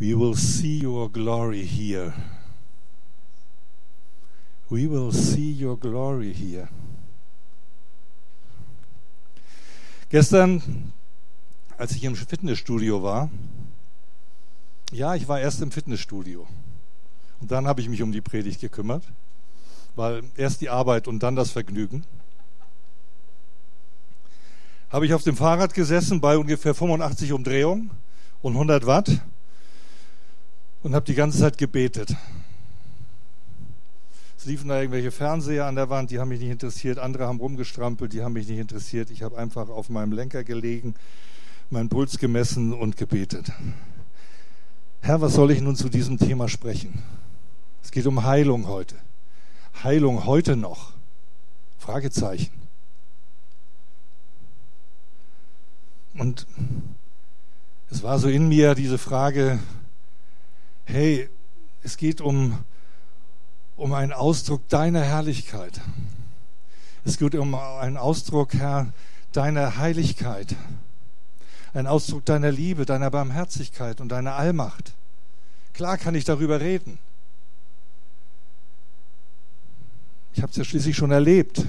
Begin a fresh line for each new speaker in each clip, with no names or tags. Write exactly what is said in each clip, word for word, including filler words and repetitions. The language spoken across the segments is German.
We will see your glory here. We will see your glory here. Gestern, als ich im Fitnessstudio war, ja, ich war erst im Fitnessstudio. Und dann habe ich mich um die Predigt gekümmert, weil erst die Arbeit und dann das Vergnügen. Habe ich auf dem Fahrrad gesessen bei ungefähr fünfundachtzig Umdrehungen und hundert Watt und habe die ganze Zeit gebetet. Es liefen da irgendwelche Fernseher an der Wand, die haben mich nicht interessiert. Andere haben rumgestrampelt, die haben mich nicht interessiert. Ich habe einfach auf meinem Lenker gelegen, meinen Puls gemessen und gebetet. Herr, was soll ich nun zu diesem Thema sprechen? Es geht um Heilung heute. Heilung heute noch? Fragezeichen. Und es war so in mir diese Frage, hey, es geht um, um einen Ausdruck deiner Herrlichkeit. Es geht um einen Ausdruck, Herr, deiner Heiligkeit. Ein Ausdruck deiner Liebe, deiner Barmherzigkeit und deiner Allmacht. Klar kann ich darüber reden. Ich habe es ja schließlich schon erlebt.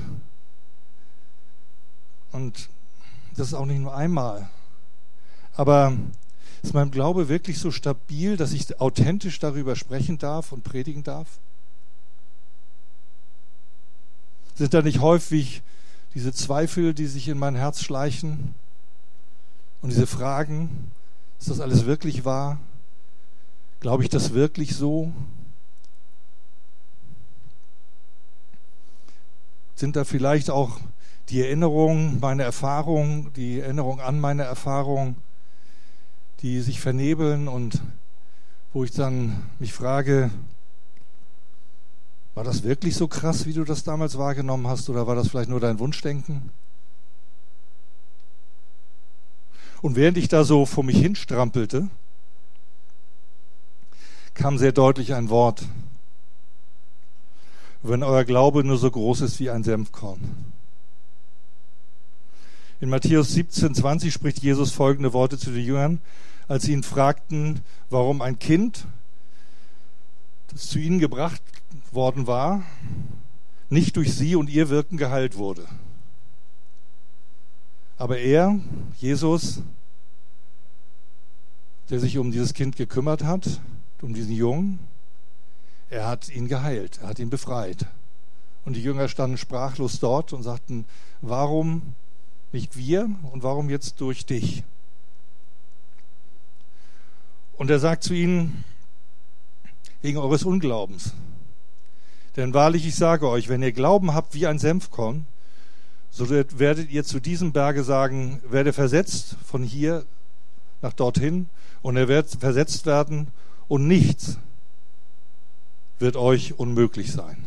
Und das ist auch nicht nur einmal. Aber ist mein Glaube wirklich so stabil, dass ich authentisch darüber sprechen darf und predigen darf? Sind da nicht häufig diese Zweifel, die sich in mein Herz schleichen? Und diese Fragen, ist das alles wirklich wahr? Glaube ich das wirklich so? Sind da vielleicht auch die Erinnerungen, meine Erfahrungen, die Erinnerung an meine Erfahrung, die sich vernebeln und wo ich dann mich frage, war das wirklich so krass, wie du das damals wahrgenommen hast, oder war das vielleicht nur dein Wunschdenken? Und während ich da so vor mich hinstrampelte, kam sehr deutlich ein Wort. Wenn euer Glaube nur so groß ist wie ein Senfkorn. In Matthäus siebzehn, zwanzig spricht Jesus folgende Worte zu den Jüngern, als sie ihn fragten, warum ein Kind, das zu ihnen gebracht worden war, nicht durch sie und ihr Wirken geheilt wurde. Aber er, Jesus, der sich um dieses Kind gekümmert hat, um diesen Jungen, er hat ihn geheilt, er hat ihn befreit. Und die Jünger standen sprachlos dort und sagten, warum nicht wir und warum jetzt durch dich? Und er sagt zu ihnen, wegen eures Unglaubens. Denn wahrlich, ich sage euch, wenn ihr Glauben habt wie ein Senfkorn, so werdet ihr zu diesem Berge sagen, werde versetzt von hier nach dorthin, und er wird versetzt werden, und nichts wird euch unmöglich sein.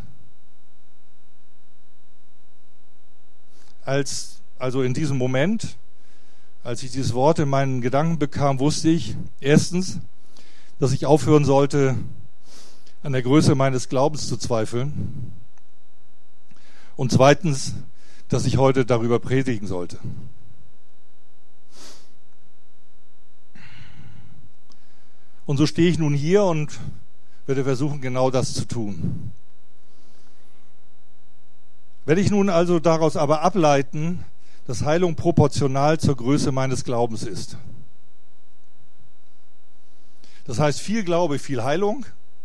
Als, also in diesem Moment, als ich dieses Wort in meinen Gedanken bekam, wusste ich erstens, dass ich aufhören sollte, an der Größe meines Glaubens zu zweifeln, und zweitens, dass ich heute darüber predigen sollte. Und so stehe ich nun hier und werde versuchen, genau das zu tun. Werde ich nun also daraus aber ableiten, dass Heilung proportional zur Größe meines Glaubens ist. Das heißt, viel Glaube, viel Heilung,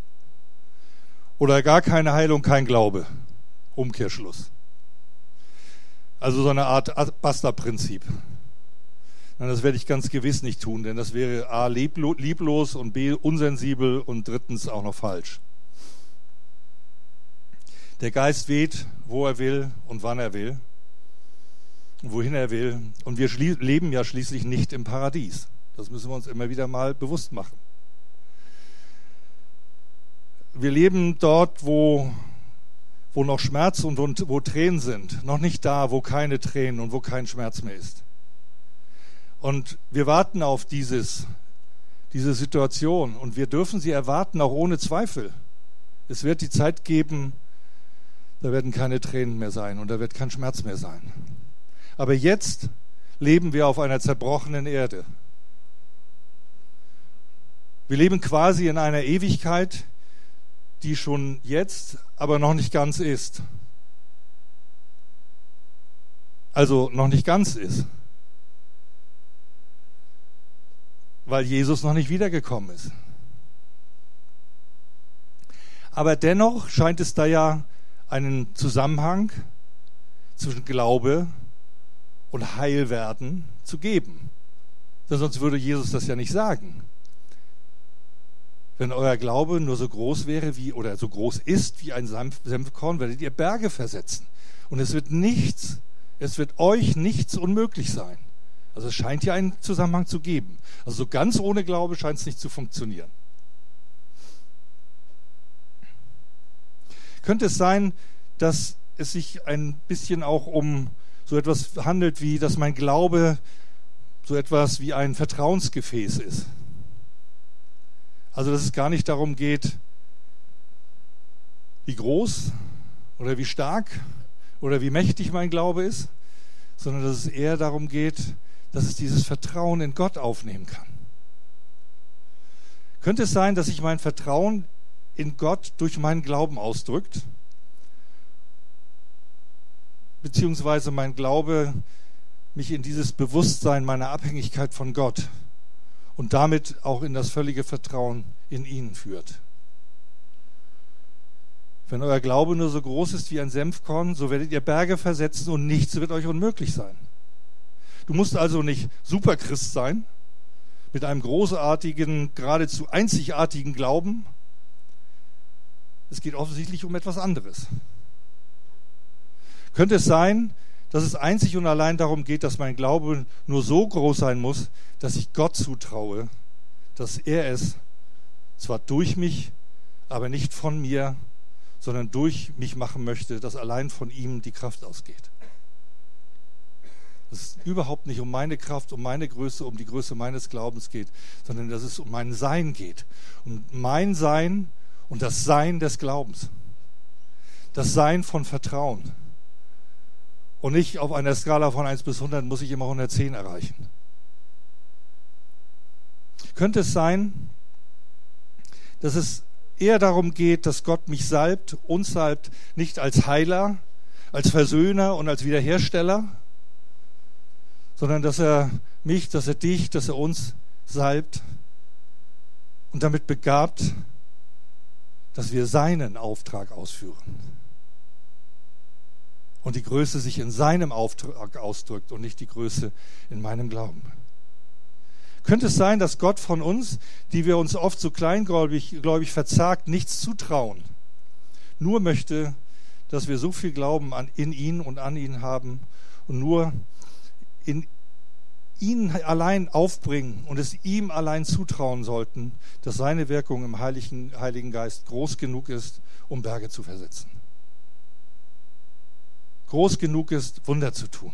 oder gar keine Heilung, kein Glaube. Umkehrschluss. Also so eine Art Basta-Prinzip. Das werde ich ganz gewiss nicht tun, denn das wäre A, lieblos und B, unsensibel und drittens auch noch falsch. Der Geist weht, wo er will und wann er will und wohin er will. Und wir leben ja schließlich nicht im Paradies. Das müssen wir uns immer wieder mal bewusst machen. Wir leben dort, wo, wo noch Schmerz und wo, wo Tränen sind. Noch nicht da, wo keine Tränen und wo kein Schmerz mehr ist. Und wir warten auf dieses, diese Situation und wir dürfen sie erwarten, auch ohne Zweifel. Es wird die Zeit geben, da werden keine Tränen mehr sein und da wird kein Schmerz mehr sein. Aber jetzt leben wir auf einer zerbrochenen Erde. Wir leben quasi in einer Ewigkeit, die schon jetzt, aber noch nicht ganz ist. Also noch nicht ganz ist. Weil Jesus noch nicht wiedergekommen ist. Aber dennoch scheint es da ja einen Zusammenhang zwischen Glaube und Heilwerden zu geben. Denn sonst würde Jesus das ja nicht sagen. Wenn euer Glaube nur so groß wäre wie oder so groß ist wie ein Senfkorn, werdet ihr Berge versetzen. Und es wird nichts, es wird euch nichts unmöglich sein. Also es scheint hier einen Zusammenhang zu geben. Also so ganz ohne Glaube scheint es nicht zu funktionieren. Könnte es sein, dass es sich ein bisschen auch um so etwas handelt, wie dass mein Glaube so etwas wie ein Vertrauensgefäß ist? Also dass es gar nicht darum geht, wie groß oder wie stark oder wie mächtig mein Glaube ist, sondern dass es eher darum geht, dass es dieses Vertrauen in Gott aufnehmen kann. Könnte es sein, dass sich mein Vertrauen in Gott durch meinen Glauben ausdrückt? Beziehungsweise mein Glaube mich in dieses Bewusstsein meiner Abhängigkeit von Gott und damit auch in das völlige Vertrauen in ihn führt. Wenn euer Glaube nur so groß ist wie ein Senfkorn, so werdet ihr Berge versetzen und nichts wird euch unmöglich sein. Du musst also nicht Superchrist sein, mit einem großartigen, geradezu einzigartigen Glauben. Es geht offensichtlich um etwas anderes. Könnte es sein, dass es einzig und allein darum geht, dass mein Glaube nur so groß sein muss, dass ich Gott zutraue, dass er es zwar durch mich, aber nicht von mir, sondern durch mich machen möchte, dass allein von ihm die Kraft ausgeht. Dass es überhaupt nicht um meine Kraft, um meine Größe, um die Größe meines Glaubens geht, sondern dass es um mein Sein geht. Um mein Sein und das Sein des Glaubens. Das Sein von Vertrauen. Und nicht auf einer Skala von eins bis hundert muss ich immer hundertzehn erreichen. Könnte es sein, dass es eher darum geht, dass Gott mich salbt, uns salbt, nicht als Heiler, als Versöhner und als Wiederhersteller, sondern dass er mich, dass er dich, dass er uns salbt und damit begabt, dass wir seinen Auftrag ausführen. Und die Größe sich in seinem Auftrag ausdrückt und nicht die Größe in meinem Glauben. Könnte es sein, dass Gott von uns, die wir uns oft so kleingläubig gläubig verzagt, nichts zutrauen, nur möchte, dass wir so viel Glauben an, in ihn und an ihn haben und nur in ihn allein aufbringen und es ihm allein zutrauen sollten, dass seine Wirkung im Heiligen, Heiligen Geist groß genug ist, um Berge zu versetzen. Groß genug ist, Wunder zu tun.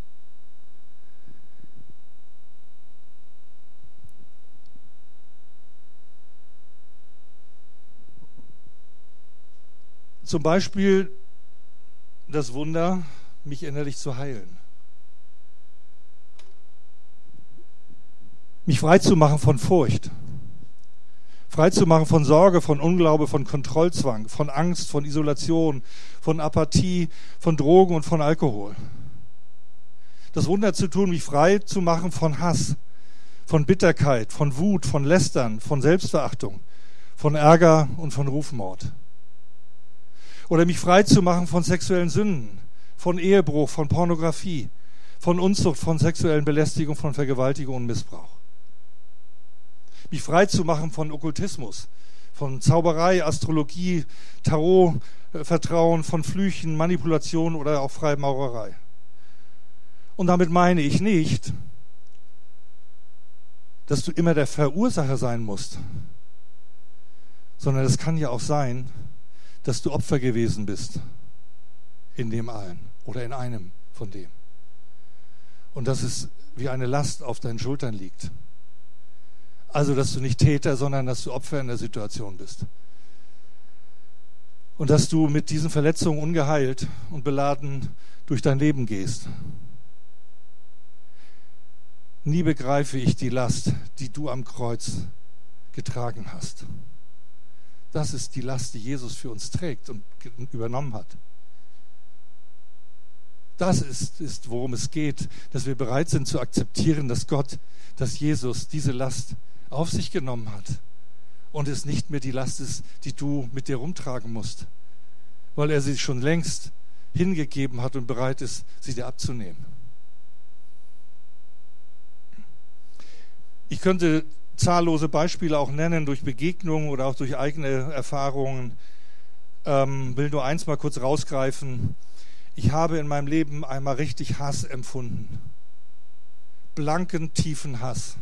Zum Beispiel das Wunder, mich innerlich zu heilen. Mich frei zu machen von Furcht. Frei zu machen von Sorge, von Unglaube, von Kontrollzwang, von Angst, von Isolation, von Apathie, von Drogen und von Alkohol. Das Wunder zu tun, mich frei zu machen von Hass, von Bitterkeit, von Wut, von Lästern, von Selbstverachtung, von Ärger und von Rufmord. Oder mich frei zu machen von sexuellen Sünden, von Ehebruch, von Pornografie, von Unzucht, von sexuellen Belästigung, von Vergewaltigung und Missbrauch. Mich frei zu machen von Okkultismus, von Zauberei, Astrologie, Tarot, Vertrauen, von Flüchen, Manipulation oder auch Freimaurerei. Und damit meine ich nicht, dass du immer der Verursacher sein musst, sondern es kann ja auch sein, dass du Opfer gewesen bist in dem allen oder in einem von dem. Und dass es wie eine Last auf deinen Schultern liegt. Also, dass du nicht Täter, sondern dass du Opfer in der Situation bist. Und dass du mit diesen Verletzungen ungeheilt und beladen durch dein Leben gehst. Nie begreife ich die Last, die du am Kreuz getragen hast. Das ist die Last, die Jesus für uns trägt und übernommen hat. Das ist, ist, worum es geht, dass wir bereit sind zu akzeptieren, dass Gott, dass Jesus diese Last auf sich genommen hat und es nicht mehr die Last ist, die du mit dir rumtragen musst, weil er sie schon längst hingegeben hat und bereit ist, sie dir abzunehmen. Ich könnte zahllose Beispiele auch nennen, durch Begegnungen oder auch durch eigene Erfahrungen. Ähm, will nur eins mal kurz rausgreifen. Ich habe in meinem Leben einmal richtig Hass empfunden. Blanken, tiefen Hass.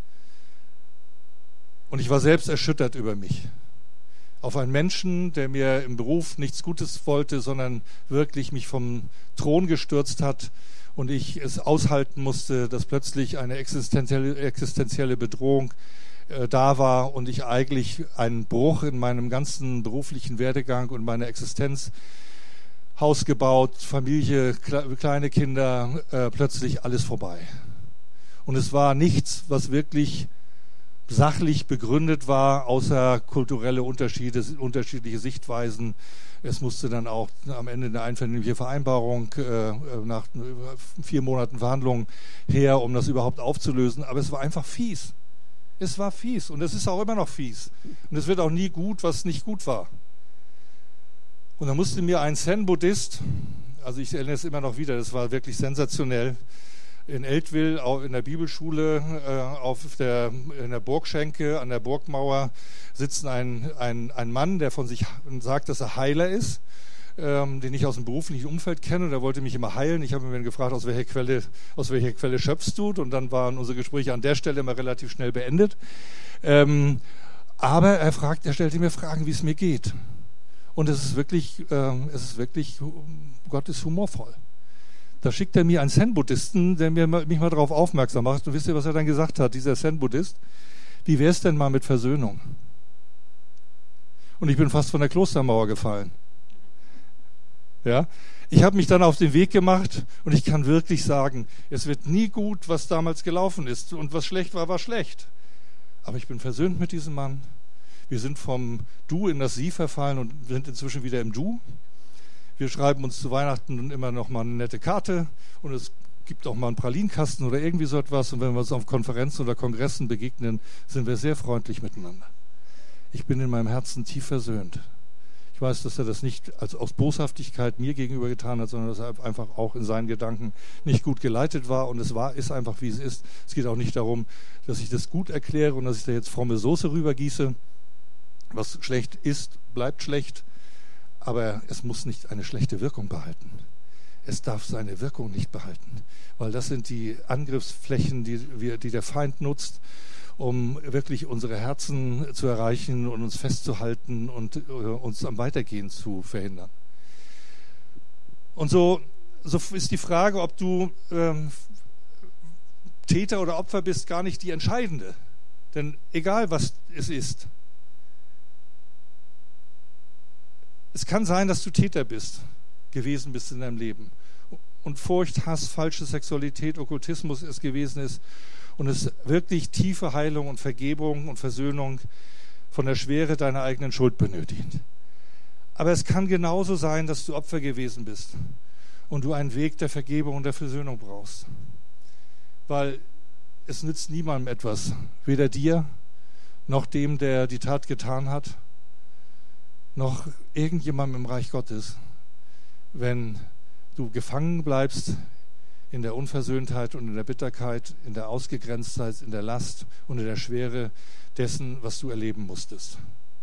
Und ich war selbst erschüttert über mich. Auf einen Menschen, der mir im Beruf nichts Gutes wollte, sondern wirklich mich vom Thron gestürzt hat und ich es aushalten musste, dass plötzlich eine existenzielle, existenzielle Bedrohung äh, da war und ich eigentlich einen Bruch in meinem ganzen beruflichen Werdegang und meiner Existenz, Haus gebaut, Familie, kleine Kinder, äh, plötzlich alles vorbei. Und es war nichts, was wirklich sachlich begründet war, außer kulturelle Unterschiede, unterschiedliche Sichtweisen. Es musste dann auch am Ende eine einvernehmliche Vereinbarung äh, nach vier Monaten Verhandlungen her, um das überhaupt aufzulösen. Aber es war einfach fies. Es war fies und es ist auch immer noch fies. Und es wird auch nie gut, was nicht gut war. Und dann musste mir ein Zen-Buddhist, also ich erinnere es immer noch wieder, das war wirklich sensationell, in Eltville, auch in der Bibelschule, äh, auf der, in der Burgschenke, an der Burgmauer, sitzt ein, ein, ein Mann, der von sich sagt, dass er Heiler ist, ähm, den ich aus dem beruflichen Umfeld kenne. Und er wollte mich immer heilen. Ich habe ihn gefragt, aus welcher Quelle, aus welcher Quelle schöpfst du? Und dann waren unsere Gespräche an der Stelle immer relativ schnell beendet. Ähm, aber er fragt, er stellte mir Fragen, wie es mir geht. Und es ist wirklich, ähm, es ist wirklich, Gott ist humorvoll. Da schickt er mir einen Zen-Buddhisten, der mir, mich mal darauf aufmerksam macht. Und wisst ihr, was er dann gesagt hat, dieser Zen-Buddhist? Wie wäre es denn mal mit Versöhnung? Und ich bin fast von der Klostermauer gefallen. Ja? Ich habe mich dann auf den Weg gemacht und ich kann wirklich sagen, es wird nie gut, was damals gelaufen ist. Und was schlecht war, war schlecht. Aber ich bin versöhnt mit diesem Mann. Wir sind vom Du in das Sie verfallen und sind inzwischen wieder im Du. Wir schreiben uns zu Weihnachten immer noch mal eine nette Karte und es gibt auch mal einen Pralinenkasten oder irgendwie so etwas. Und wenn wir uns auf Konferenzen oder Kongressen begegnen, sind wir sehr freundlich miteinander. Ich bin in meinem Herzen tief versöhnt. Ich weiß, dass er das nicht als aus Boshaftigkeit mir gegenüber getan hat, sondern dass er einfach auch in seinen Gedanken nicht gut geleitet war. Und es war, ist einfach, wie es ist. Es geht auch nicht darum, dass ich das gut erkläre und dass ich da jetzt fromme Soße rübergieße. Was schlecht ist, bleibt schlecht. Aber es muss nicht eine schlechte Wirkung behalten. Es darf seine Wirkung nicht behalten. Weil das sind die Angriffsflächen, die, wir, die der Feind nutzt, um wirklich unsere Herzen zu erreichen und uns festzuhalten und äh, uns am Weitergehen zu verhindern. Und so, so ist die Frage, ob du ähm, Täter oder Opfer bist, gar nicht die entscheidende. Denn egal, was es ist, es kann sein, dass du Täter bist, gewesen bist in deinem Leben. Und Furcht, Hass, falsche Sexualität, Okkultismus es gewesen ist. Und es wirklich tiefe Heilung und Vergebung und Versöhnung von der Schwere deiner eigenen Schuld benötigt. Aber es kann genauso sein, dass du Opfer gewesen bist und du einen Weg der Vergebung und der Versöhnung brauchst. Weil es nützt niemandem etwas, weder dir noch dem, der die Tat getan hat, noch irgendjemandem im Reich Gottes, wenn du gefangen bleibst in der Unversöhntheit und in der Bitterkeit, in der Ausgegrenztheit, in der Last und in der Schwere dessen, was du erleben musstest.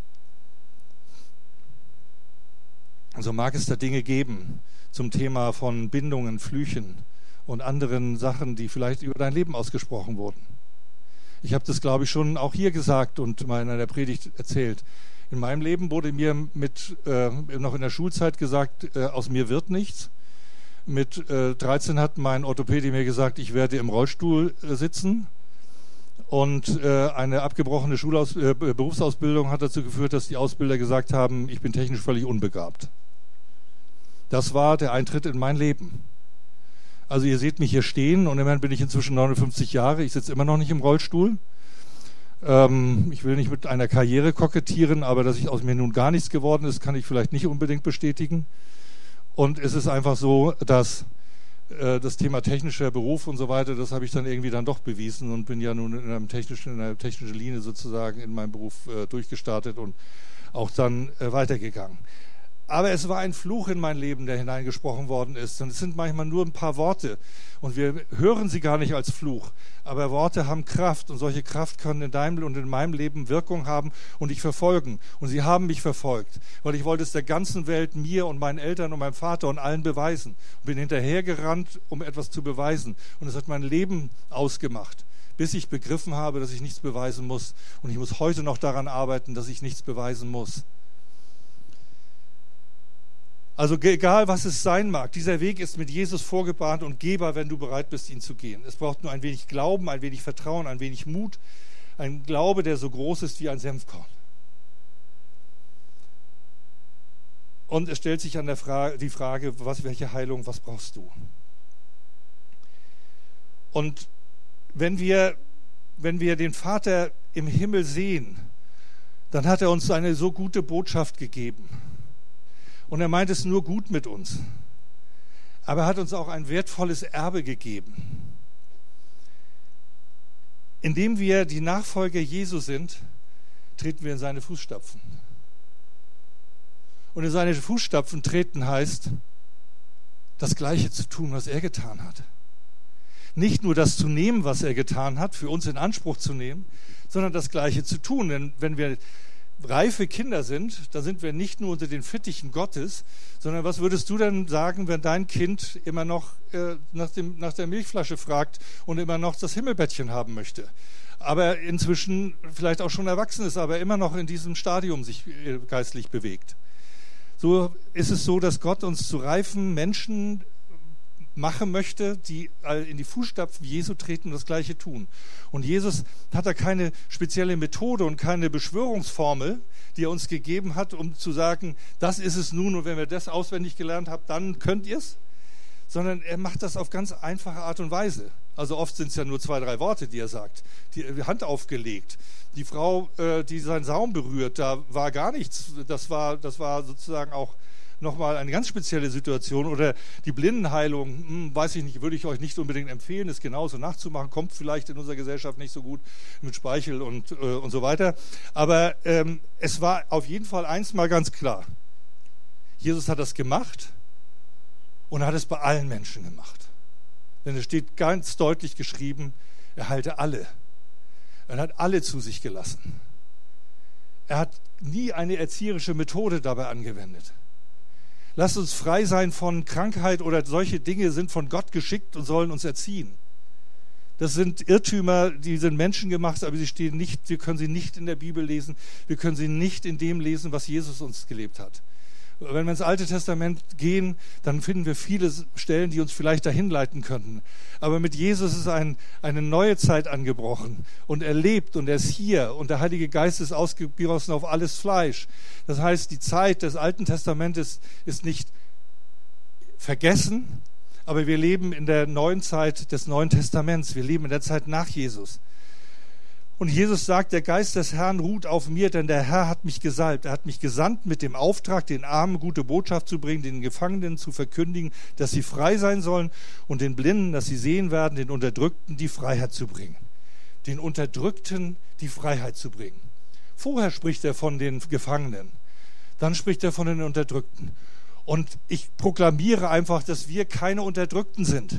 Also mag es da Dinge geben zum Thema von Bindungen, Flüchen und anderen Sachen, die vielleicht über dein Leben ausgesprochen wurden. Ich habe das, glaube ich, schon auch hier gesagt und mal in einer Predigt erzählt. In meinem Leben wurde mir mit äh, noch in der Schulzeit gesagt, äh, aus mir wird nichts. Mit äh, dreizehn hat mein Orthopäde mir gesagt, ich werde im Rollstuhl äh, sitzen. Und äh, eine abgebrochene Schulaus- äh, Berufsausbildung hat dazu geführt, dass die Ausbilder gesagt haben, ich bin technisch völlig unbegabt. Das war der Eintritt in mein Leben. Also ihr seht mich hier stehen und immerhin bin ich inzwischen neunundfünfzig Jahre, ich sitze immer noch nicht im Rollstuhl. Ähm, ich will nicht mit einer Karriere kokettieren, aber dass ich aus mir nun gar nichts geworden ist, kann ich vielleicht nicht unbedingt bestätigen. Und es ist einfach so, dass äh, das Thema technischer Beruf und so weiter, das habe ich dann irgendwie dann doch bewiesen und bin ja nun in, einem technischen, in einer technischen Linie sozusagen in meinem Beruf äh, durchgestartet und auch dann äh, weitergegangen. Aber es war ein Fluch in mein Leben, der hineingesprochen worden ist. Und es sind manchmal nur ein paar Worte. Und wir hören sie gar nicht als Fluch. Aber Worte haben Kraft. Und solche Kraft können in deinem und in meinem Leben Wirkung haben und dich verfolgen. Und sie haben mich verfolgt. Weil ich wollte es der ganzen Welt, mir und meinen Eltern und meinem Vater und allen beweisen. Und bin hinterhergerannt, um etwas zu beweisen. Und es hat mein Leben ausgemacht. Bis ich begriffen habe, dass ich nichts beweisen muss. Und ich muss heute noch daran arbeiten, dass ich nichts beweisen muss. Also egal, was es sein mag, dieser Weg ist mit Jesus vorgebahnt und gehbar, wenn du bereit bist, ihn zu gehen. Es braucht nur ein wenig Glauben, ein wenig Vertrauen, ein wenig Mut, ein Glaube, der so groß ist wie ein Senfkorn. Und es stellt sich an der Frage, die Frage, was, welche Heilung, was brauchst du? Und wenn wir, wenn wir den Vater im Himmel sehen, dann hat er uns eine so gute Botschaft gegeben. Und er meint es nur gut mit uns. Aber er hat uns auch ein wertvolles Erbe gegeben. Indem wir die Nachfolger Jesu sind, treten wir in seine Fußstapfen. Und in seine Fußstapfen treten heißt, das Gleiche zu tun, was er getan hat. Nicht nur das zu nehmen, was er getan hat, für uns in Anspruch zu nehmen, sondern das Gleiche zu tun. Denn wenn wir reife Kinder sind, dann sind wir nicht nur unter den Fittichen Gottes, sondern was würdest du denn sagen, wenn dein Kind immer noch äh, nach, dem, nach der Milchflasche fragt und immer noch das Himmelbettchen haben möchte, aber inzwischen vielleicht auch schon erwachsen ist, aber immer noch in diesem Stadium sich äh, geistlich bewegt. So ist es so, dass Gott uns zu reifen Menschen machen möchte, die in die Fußstapfen Jesu treten und das Gleiche tun. Und Jesus hat da keine spezielle Methode und keine Beschwörungsformel, die er uns gegeben hat, um zu sagen, das ist es nun und wenn wir das auswendig gelernt haben, dann könnt ihr es. Sondern er macht das auf ganz einfache Art und Weise. Also oft sind es ja nur zwei, drei Worte, die er sagt. Die Hand aufgelegt. Die Frau, die seinen Saum berührt, da war gar nichts. Das war, das war sozusagen auch nochmal eine ganz spezielle Situation. Oder die Blindenheilung, hm, weiß ich nicht, würde ich euch nicht unbedingt empfehlen, es genauso nachzumachen, kommt vielleicht in unserer Gesellschaft nicht so gut mit Speichel und, äh, und so weiter. Aber ähm, es war auf jeden Fall eins mal ganz klar. Jesus hat das gemacht und er hat es bei allen Menschen gemacht. Denn es steht ganz deutlich geschrieben, er heilte alle. Er hat alle zu sich gelassen. Er hat nie eine erzieherische Methode dabei angewendet. Lasst uns frei sein von Krankheit oder solche Dinge sind von Gott geschickt und sollen uns erziehen. Das sind Irrtümer, die sind menschengemacht, aber sie stehen nicht, wir können sie nicht in der Bibel lesen, wir können sie nicht in dem lesen, was Jesus uns gelebt hat. Wenn wir ins Alte Testament gehen, dann finden wir viele Stellen, die uns vielleicht dahin leiten könnten. Aber mit Jesus ist ein, eine neue Zeit angebrochen und er lebt und er ist hier und der Heilige Geist ist ausgegossen auf alles Fleisch. Das heißt, die Zeit des Alten Testamentes ist nicht vergessen, aber wir leben in der neuen Zeit des Neuen Testaments. Wir leben in der Zeit nach Jesus. Und Jesus sagt, der Geist des Herrn ruht auf mir, denn der Herr hat mich gesalbt. Er hat mich gesandt mit dem Auftrag, den Armen gute Botschaft zu bringen, den Gefangenen zu verkündigen, dass sie frei sein sollen und den Blinden, dass sie sehen werden, den Unterdrückten die Freiheit zu bringen. Den Unterdrückten die Freiheit zu bringen. Vorher spricht er von den Gefangenen, dann spricht er von den Unterdrückten. Und ich proklamiere einfach, dass wir keine Unterdrückten sind.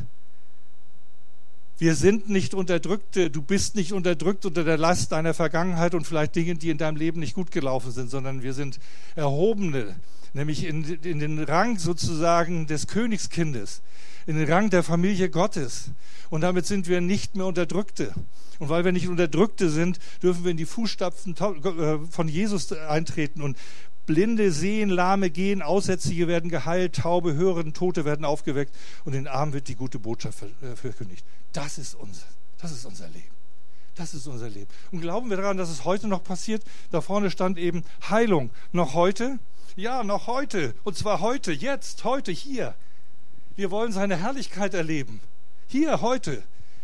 Wir sind nicht Unterdrückte, du bist nicht unterdrückt unter der Last deiner Vergangenheit und vielleicht Dingen, die in deinem Leben nicht gut gelaufen sind, sondern wir sind Erhobene, nämlich in, in den Rang sozusagen des Königskindes, in den Rang der Familie Gottes. Und damit sind wir nicht mehr Unterdrückte. Und weil wir nicht Unterdrückte sind, dürfen wir in die Fußstapfen von Jesus eintreten und Blinde sehen, Lahme gehen, Aussätzige werden geheilt, Taube hören, Tote werden aufgeweckt und den Armen wird die gute Botschaft verkündigt. Das ist unser, das ist unser Leben. Das ist unser Leben. Und glauben wir daran, dass es heute noch passiert? Da vorne stand eben Heilung. Noch heute? Ja, noch heute. Und zwar heute, jetzt, heute, hier. Wir wollen seine Herrlichkeit erleben. Hier, heute.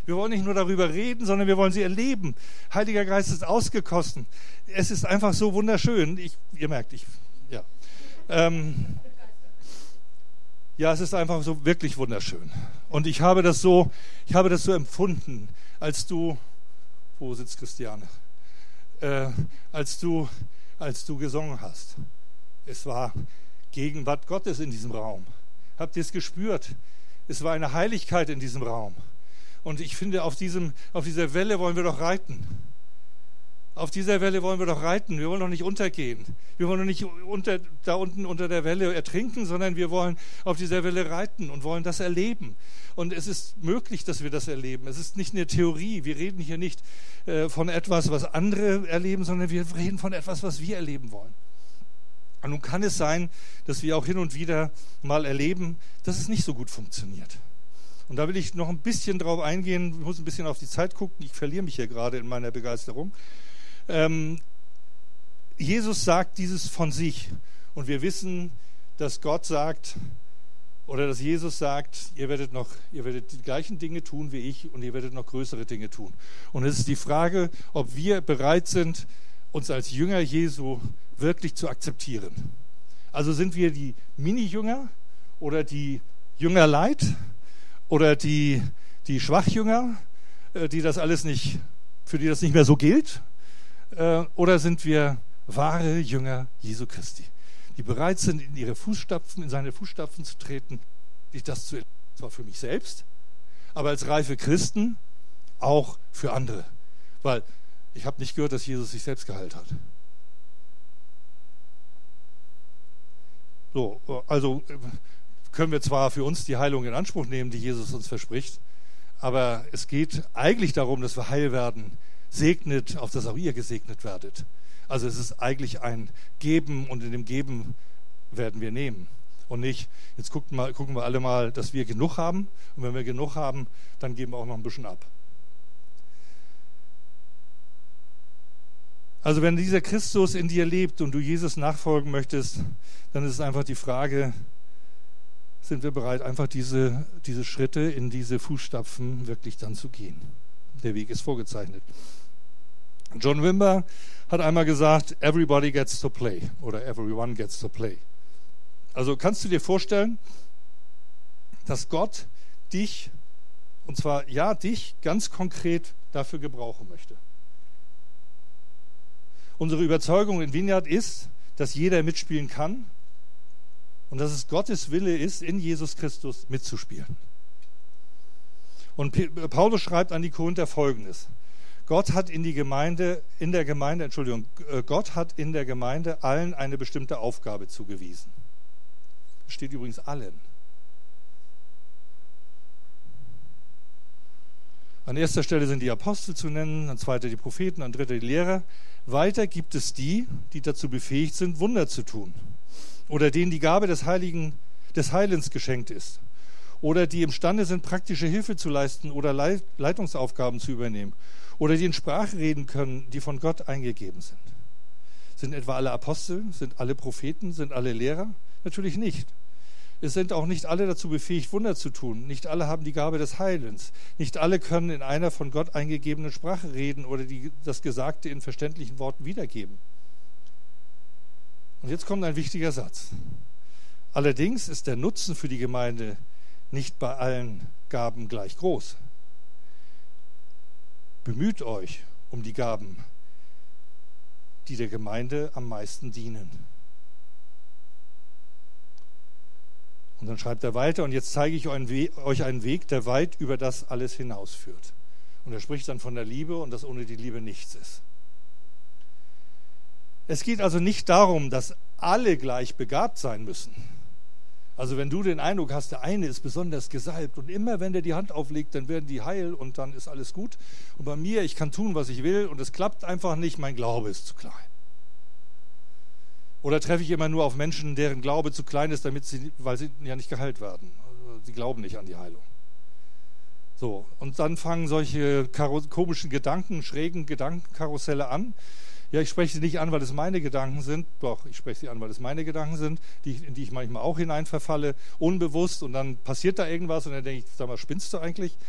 Wir wollen nicht nur darüber reden, sondern wir wollen sie erleben. Heiliger Geist ist ausgekosten. Es ist einfach so wunderschön. Ich, ihr merkt, ich, ja. Ähm, ja, es ist einfach so wirklich wunderschön. Und ich habe das so, ich habe das so empfunden, als du, wo sitzt Christiane? Äh, als du, als du gesungen hast. Es war Gegenwart Gottes in diesem Raum. Habt ihr es gespürt? Es war eine Heiligkeit in diesem Raum. Und ich finde, auf, diesem, auf dieser Welle wollen wir doch reiten. Auf dieser Welle wollen wir doch reiten. Wir wollen doch nicht untergehen. Wir wollen doch nicht unter, da unten unter der Welle ertrinken, sondern wir wollen auf dieser Welle reiten und wollen das erleben. Und es ist möglich, dass wir das erleben. Es ist nicht eine Theorie. Wir reden hier nicht äh, von etwas, was andere erleben, sondern wir reden von etwas, was wir erleben wollen. Und nun kann es sein, dass wir auch hin und wieder mal erleben, dass es nicht so gut funktioniert. Und da will ich noch ein bisschen drauf eingehen, ich muss ein bisschen auf die Zeit gucken, ich verliere mich hier gerade in meiner Begeisterung. Ähm, Jesus sagt dieses von sich und wir wissen, dass Gott sagt, oder dass Jesus sagt, ihr werdet noch, ihr werdet die gleichen Dinge tun wie ich und ihr werdet noch größere Dinge tun. Und es ist die Frage, ob wir bereit sind, uns als Jünger Jesu wirklich zu akzeptieren. Also sind wir die Mini-Jünger oder die Jüngerleid oder die, die Schwachjünger, die das alles nicht, für die das nicht mehr so gilt? Oder sind wir wahre Jünger Jesu Christi, die bereit sind, in ihre Fußstapfen, in seine Fußstapfen zu treten, nicht das zu erleben, zwar für mich selbst, aber als reife Christen auch für andere. Weil ich habe nicht gehört, dass Jesus sich selbst geheilt hat. So, also können wir zwar für uns die Heilung in Anspruch nehmen, die Jesus uns verspricht, aber es geht eigentlich darum, dass wir heil werden. Segnet, auf das auch ihr gesegnet werdet. Also es ist eigentlich ein Geben und in dem Geben werden wir nehmen. Und nicht, jetzt gucken, mal, gucken wir alle mal, dass wir genug haben und wenn wir genug haben, dann geben wir auch noch ein bisschen ab. Also wenn dieser Christus in dir lebt und du Jesus nachfolgen möchtest, dann ist es einfach die Frage, sind wir bereit, einfach diese, diese Schritte in diese Fußstapfen wirklich dann zu gehen. Der Weg ist vorgezeichnet. John Wimber hat einmal gesagt, everybody gets to play oder everyone gets to play. Also kannst du dir vorstellen, dass Gott dich, und zwar ja dich, ganz konkret dafür gebrauchen möchte. Unsere Überzeugung in Vineyard ist, dass jeder mitspielen kann und dass es Gottes Wille ist, in Jesus Christus mitzuspielen. Und Paulus schreibt an die Korinther Folgendes. Gott hat in die Gemeinde, in der Gemeinde, Entschuldigung, Gott hat in der Gemeinde allen eine bestimmte Aufgabe zugewiesen. Das steht übrigens allen. An erster Stelle sind die Apostel zu nennen, an zweiter die Propheten, an dritter die Lehrer. Weiter gibt es die, die dazu befähigt sind, Wunder zu tun. Oder denen die Gabe des Heiligen, des Heilens geschenkt ist. Oder die imstande sind, praktische Hilfe zu leisten oder Leitungsaufgaben zu übernehmen. Oder die in Sprache reden können, die von Gott eingegeben sind. Sind etwa alle Apostel? Sind alle Propheten? Sind alle Lehrer? Natürlich nicht. Es sind auch nicht alle dazu befähigt, Wunder zu tun. Nicht alle haben die Gabe des Heilens. Nicht alle können in einer von Gott eingegebenen Sprache reden oder die, das Gesagte in verständlichen Worten wiedergeben. Und jetzt kommt ein wichtiger Satz. Allerdings ist der Nutzen für die Gemeinde nicht bei allen Gaben gleich groß. Bemüht euch um die Gaben, die der Gemeinde am meisten dienen. Und dann schreibt er weiter, und jetzt zeige ich euch einen Weg, der weit über das alles hinausführt. Und er spricht dann von der Liebe und dass ohne die Liebe nichts ist. Es geht also nicht darum, dass alle gleich begabt sein müssen. Also wenn du den Eindruck hast, der eine ist besonders gesalbt und immer wenn der die Hand auflegt, dann werden die heil und dann ist alles gut. Und bei mir, ich kann tun, was ich will und es klappt einfach nicht, mein Glaube ist zu klein. Oder treffe ich immer nur auf Menschen, deren Glaube zu klein ist, damit sie, weil sie ja nicht geheilt werden. Also sie glauben nicht an die Heilung. So, und dann fangen solche karo- komischen Gedanken, schrägen Gedankenkarusselle an. Ja, ich spreche sie nicht an, weil es meine Gedanken sind. Doch, ich spreche sie an, weil es meine Gedanken sind, die, in die ich manchmal auch hineinverfalle, unbewusst. Und dann passiert da irgendwas und dann denke ich, sag mal, spinnst du eigentlich?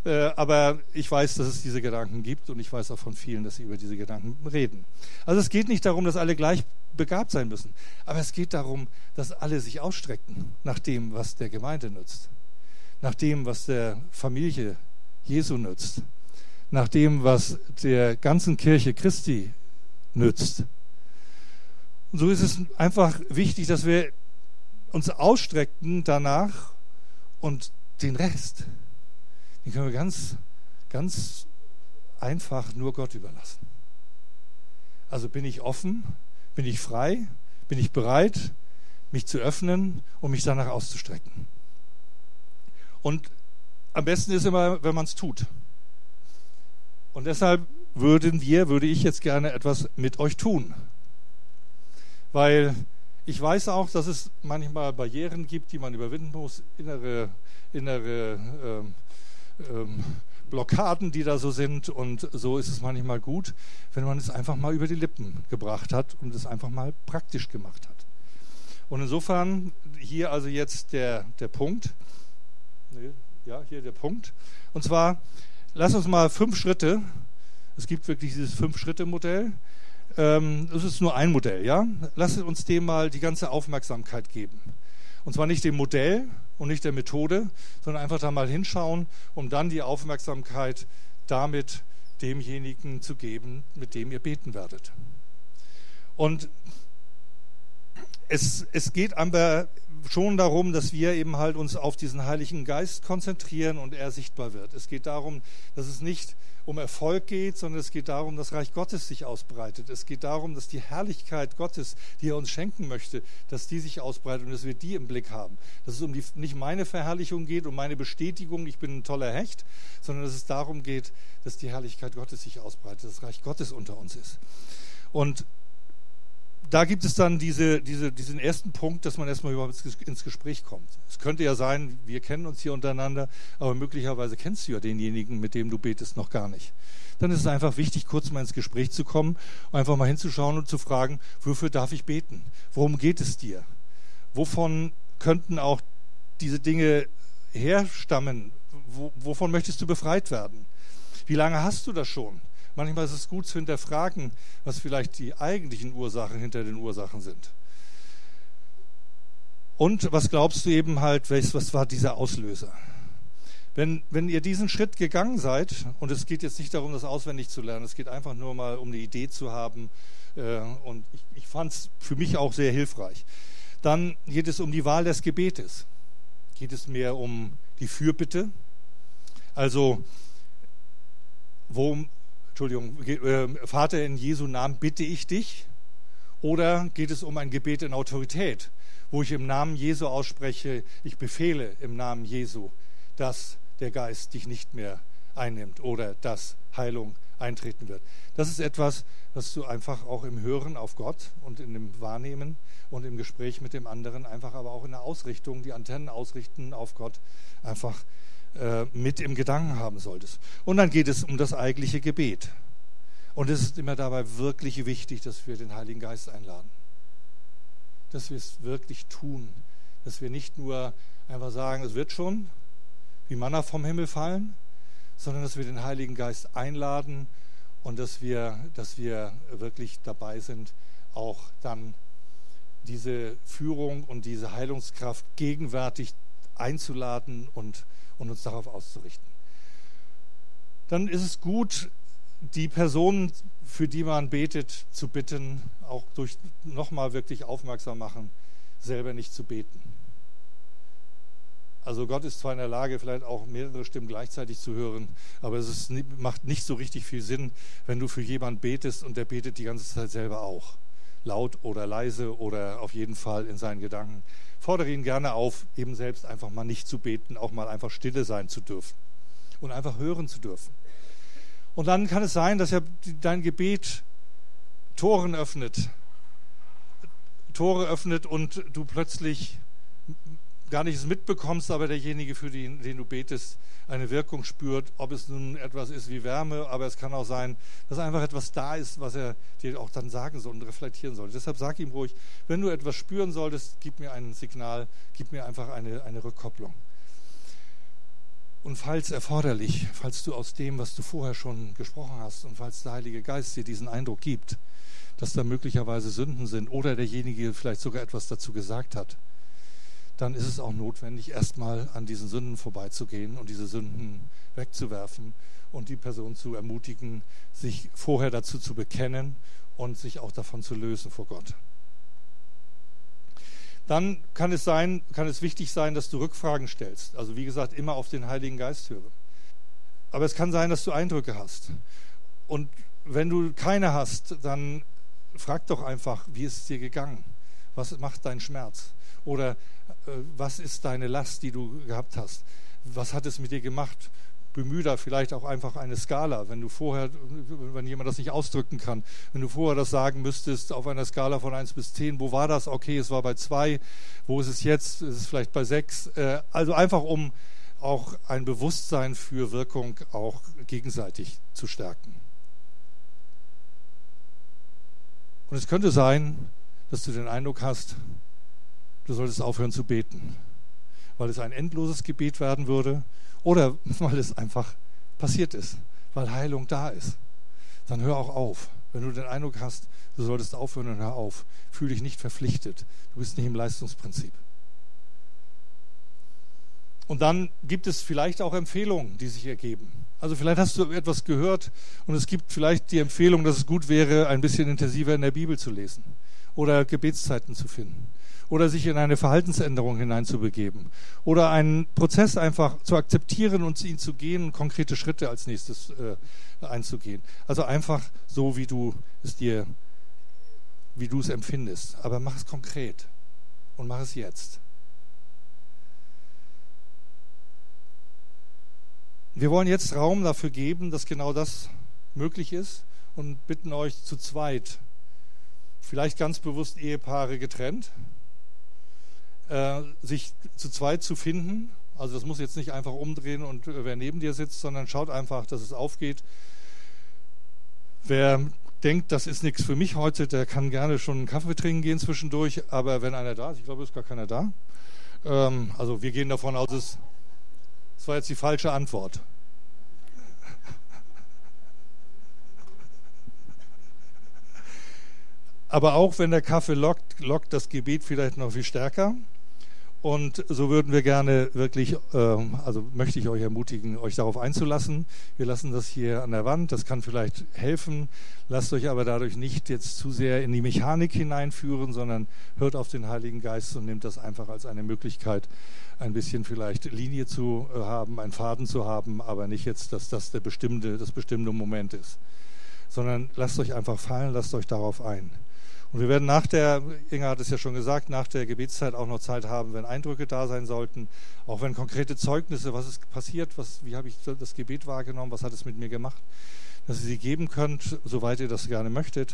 Äh, aber ich weiß, dass es diese Gedanken gibt und ich weiß auch von vielen, dass sie über diese Gedanken reden. Also es geht nicht darum, dass alle gleich begabt sein müssen, aber es geht darum, dass alle sich ausstrecken nach dem, was der Gemeinde nützt, nach dem, was der Familie Jesu nützt, nach dem, was der ganzen Kirche Christi nützt. Und so ist es einfach wichtig, dass wir uns ausstrecken danach und den Rest, den können wir ganz, ganz einfach nur Gott überlassen. Also bin ich offen, bin ich frei, bin ich bereit, mich zu öffnen und mich danach auszustrecken. Und am besten ist immer, wenn man es tut. Und deshalb würden wir, würde ich jetzt gerne etwas mit euch tun. Weil ich weiß auch, dass es manchmal Barrieren gibt, die man überwinden muss, innere, innere ähm, ähm, Blockaden, die da so sind. Und so ist es manchmal gut, wenn man es einfach mal über die Lippen gebracht hat und es einfach mal praktisch gemacht hat. Und insofern hier also jetzt der, der Punkt. Nee, ja, hier der Punkt. Und zwar, lass uns mal fünf Schritte, es gibt wirklich dieses Fünf-Schritte-Modell. Ähm, das ist nur ein Modell, ja? Lass uns dem mal die ganze Aufmerksamkeit geben. Und zwar nicht dem Modell und nicht der Methode, sondern einfach da mal hinschauen, um dann die Aufmerksamkeit damit demjenigen zu geben, mit dem ihr beten werdet. Und es, es geht aber schon darum, dass wir eben halt uns auf diesen Heiligen Geist konzentrieren und er sichtbar wird. Es geht darum, dass es nicht um Erfolg geht, sondern es geht darum, dass das Reich Gottes sich ausbreitet. Es geht darum, dass die Herrlichkeit Gottes, die er uns schenken möchte, dass die sich ausbreitet und dass wir die im Blick haben. Dass es um die, nicht meine Verherrlichung geht, um meine Bestätigung, ich bin ein toller Hecht, sondern dass es darum geht, dass die Herrlichkeit Gottes sich ausbreitet, dass das Reich Gottes unter uns ist. Und da gibt es dann diese, diese, diesen ersten Punkt, dass man erstmal überhaupt ins Gespräch kommt. Es könnte ja sein, wir kennen uns hier untereinander, aber möglicherweise kennst du ja denjenigen, mit dem du betest, noch gar nicht. Dann ist es einfach wichtig, kurz mal ins Gespräch zu kommen, einfach mal hinzuschauen und zu fragen, wofür darf ich beten? Worum geht es dir? Wovon könnten auch diese Dinge herstammen? Wo, wovon möchtest du befreit werden? Wie lange hast du das schon? Manchmal ist es gut zu hinterfragen, was vielleicht die eigentlichen Ursachen hinter den Ursachen sind. Und was glaubst du eben halt, was war dieser Auslöser? Wenn, wenn ihr diesen Schritt gegangen seid, und es geht jetzt nicht darum, das auswendig zu lernen, es geht einfach nur mal um eine Idee zu haben, äh, und ich, ich fand es für mich auch sehr hilfreich, dann geht es um die Wahl des Gebetes. Geht es mehr um die Fürbitte? Also, worum Entschuldigung, Vater, in Jesu Namen bitte ich dich? Oder geht es um ein Gebet in Autorität, wo ich im Namen Jesu ausspreche, ich befehle im Namen Jesu, dass der Geist dich nicht mehr einnimmt oder dass Heilung eintreten wird. Das ist etwas, was du einfach auch im Hören auf Gott und in dem Wahrnehmen und im Gespräch mit dem anderen, einfach aber auch in der Ausrichtung, die Antennen ausrichten auf Gott, einfach mit im Gedanken haben solltest. Und dann geht es um das eigentliche Gebet. Und es ist immer dabei wirklich wichtig, dass wir den Heiligen Geist einladen. Dass wir es wirklich tun. Dass wir nicht nur einfach sagen, es wird schon, wie Manna vom Himmel fallen, sondern dass wir den Heiligen Geist einladen und dass wir, dass wir wirklich dabei sind, auch dann diese Führung und diese Heilungskraft gegenwärtig einzuladen und und uns darauf auszurichten. Dann ist es gut, die Personen, für die man betet, zu bitten, auch durch nochmal wirklich aufmerksam machen, selber nicht zu beten. Also Gott ist zwar in der Lage, vielleicht auch mehrere Stimmen gleichzeitig zu hören, aber es ist, macht nicht so richtig viel Sinn, wenn du für jemanden betest und der betet die ganze Zeit selber auch. Laut oder leise oder auf jeden Fall in seinen Gedanken. Fordere ihn gerne auf, eben selbst einfach mal nicht zu beten, auch mal einfach stille sein zu dürfen und einfach hören zu dürfen. Und dann kann es sein, dass er dein Gebet Toren öffnet, Tore öffnet und du plötzlich gar nicht es mitbekommst, aber derjenige, für den, den du betest, eine Wirkung spürt, ob es nun etwas ist wie Wärme, aber es kann auch sein, dass einfach etwas da ist, was er dir auch dann sagen soll und reflektieren soll. Deshalb sag ihm ruhig, wenn du etwas spüren solltest, gib mir ein Signal, gib mir einfach eine, eine Rückkopplung. Und falls erforderlich, falls du aus dem, was du vorher schon gesprochen hast und falls der Heilige Geist dir diesen Eindruck gibt, dass da möglicherweise Sünden sind oder derjenige vielleicht sogar etwas dazu gesagt hat, dann ist es auch notwendig, erstmal an diesen Sünden vorbeizugehen und diese Sünden wegzuwerfen und die Person zu ermutigen, sich vorher dazu zu bekennen und sich auch davon zu lösen vor Gott. Dann kann es sein, kann es wichtig sein, dass du Rückfragen stellst. Also wie gesagt, immer auf den Heiligen Geist hören. Aber es kann sein, dass du Eindrücke hast. Und wenn du keine hast, dann frag doch einfach, wie ist es dir gegangen? Was macht dein Schmerz? Oder äh, was ist deine Last, die du gehabt hast? Was hat es mit dir gemacht? Bemühe da vielleicht auch einfach eine Skala, wenn du vorher, wenn jemand das nicht ausdrücken kann, wenn du vorher das sagen müsstest auf einer Skala von eins bis zehn, wo war das? Okay, es war bei zwei, wo ist es jetzt? Ist es vielleicht bei sechs? Äh, also einfach, um auch ein Bewusstsein für Wirkung auch gegenseitig zu stärken. Und es könnte sein, dass du den Eindruck hast, du solltest aufhören zu beten, weil es ein endloses Gebet werden würde oder weil es einfach passiert ist, weil Heilung da ist. Dann hör auch auf. Wenn du den Eindruck hast, du solltest aufhören, dann hör auf. Fühl dich nicht verpflichtet. Du bist nicht im Leistungsprinzip. Und dann gibt es vielleicht auch Empfehlungen, die sich ergeben. Also vielleicht hast du etwas gehört und es gibt vielleicht die Empfehlung, dass es gut wäre, ein bisschen intensiver in der Bibel zu lesen oder Gebetszeiten zu finden oder sich in eine Verhaltensänderung hineinzubegeben oder einen Prozess einfach zu akzeptieren und ihn zu gehen, konkrete Schritte als nächstes äh, einzugehen. Also einfach so, wie du es dir, wie du es empfindest. Aber mach es konkret und mach es jetzt. Wir wollen jetzt Raum dafür geben, dass genau das möglich ist und bitten euch zu zweit, vielleicht ganz bewusst Ehepaare getrennt, äh, sich zu zweit zu finden. Also das muss jetzt nicht einfach umdrehen und äh, wer neben dir sitzt, sondern schaut einfach, dass es aufgeht. Wer denkt, das ist nichts für mich heute, der kann gerne schon einen Kaffee trinken gehen zwischendurch, aber wenn einer da ist, ich glaube, es ist gar keiner da. Ähm, also wir gehen davon aus, es Das war jetzt die falsche Antwort. Aber auch wenn der Kaffee lockt, lockt das Gebet vielleicht noch viel stärker. Und so würden wir gerne wirklich, ähm, also möchte ich euch ermutigen, euch darauf einzulassen. Wir lassen das hier an der Wand, das kann vielleicht helfen. Lasst euch aber dadurch nicht jetzt zu sehr in die Mechanik hineinführen, sondern hört auf den Heiligen Geist und nehmt das einfach als eine Möglichkeit, ein bisschen vielleicht Linie zu haben, einen Faden zu haben, aber nicht jetzt, dass das der bestimmte, das bestimmte Moment ist. Sondern lasst euch einfach fallen, lasst euch darauf ein. Und wir werden nach der, Inga hat es ja schon gesagt, nach der Gebetszeit auch noch Zeit haben, wenn Eindrücke da sein sollten, auch wenn konkrete Zeugnisse, was ist passiert, was, wie habe ich das Gebet wahrgenommen, was hat es mit mir gemacht, dass ihr sie geben könnt, soweit ihr das gerne möchtet.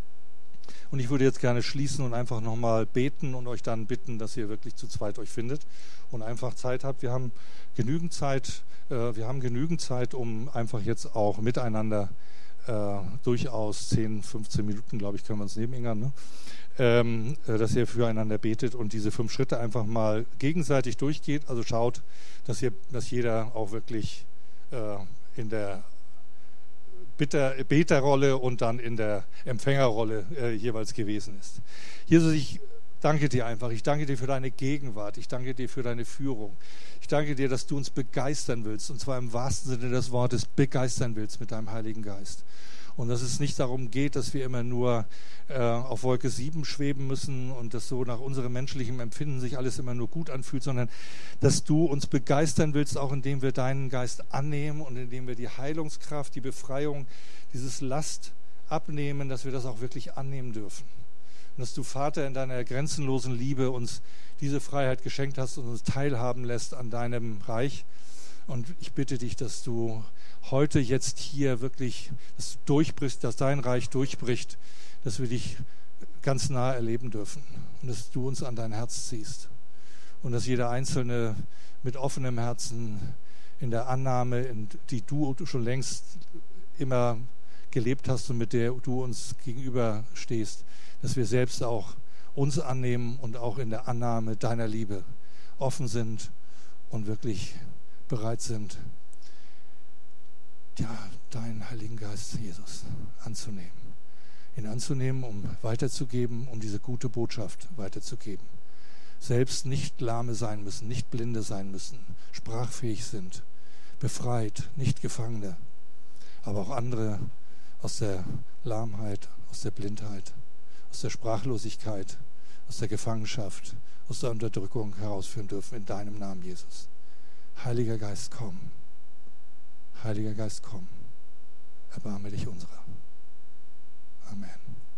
Und ich würde jetzt gerne schließen und einfach nochmal beten und euch dann bitten, dass ihr wirklich zu zweit euch findet und einfach Zeit habt. Wir haben genügend Zeit, äh, wir haben genügend Zeit, um einfach jetzt auch miteinander Äh, durchaus zehn, fünfzehn Minuten, glaube ich, können wir uns nehmen, Inga, ne? ähm, äh, dass ihr füreinander betet und diese fünf Schritte einfach mal gegenseitig durchgeht. Also schaut, dass, ihr, dass jeder auch wirklich äh, in der Bitter, Beterrolle und dann in der Empfängerrolle äh, jeweils gewesen ist. Jesus, ich danke dir einfach. Ich danke dir für deine Gegenwart. Ich danke dir für deine Führung. Ich danke dir, dass du uns begeistern willst, und zwar im wahrsten Sinne des Wortes begeistern willst mit deinem Heiligen Geist. Und dass es nicht darum geht, dass wir immer nur äh, auf Wolke sieben schweben müssen und dass so nach unserem menschlichen Empfinden sich alles immer nur gut anfühlt, sondern dass du uns begeistern willst, auch indem wir deinen Geist annehmen und indem wir die Heilungskraft, die Befreiung, dieses Last abnehmen, dass wir das auch wirklich annehmen dürfen. Und dass du, Vater, in deiner grenzenlosen Liebe uns diese Freiheit geschenkt hast und uns teilhaben lässt an deinem Reich. Und ich bitte dich, dass du heute, jetzt hier wirklich, dass du durchbrichst, dass dein Reich durchbricht, dass wir dich ganz nah erleben dürfen und dass du uns an dein Herz ziehst. Und dass jeder Einzelne mit offenem Herzen in der Annahme, in die du schon längst immer gelebt hast und mit der du uns gegenüber stehst, dass wir selbst auch uns annehmen und auch in der Annahme deiner Liebe offen sind und wirklich bereit sind, ja, deinen Heiligen Geist, Jesus, anzunehmen. Ihn anzunehmen, um weiterzugeben, um diese gute Botschaft weiterzugeben. Selbst nicht Lahme sein müssen, nicht Blinde sein müssen, sprachfähig sind, befreit, nicht Gefangene, aber auch andere aus der Lahmheit, aus der Blindheit, aus der Sprachlosigkeit, aus der Gefangenschaft, aus der Unterdrückung herausführen dürfen in deinem Namen, Jesus. Heiliger Geist, komm. Heiliger Geist, komm. Erbarme dich unserer. Amen.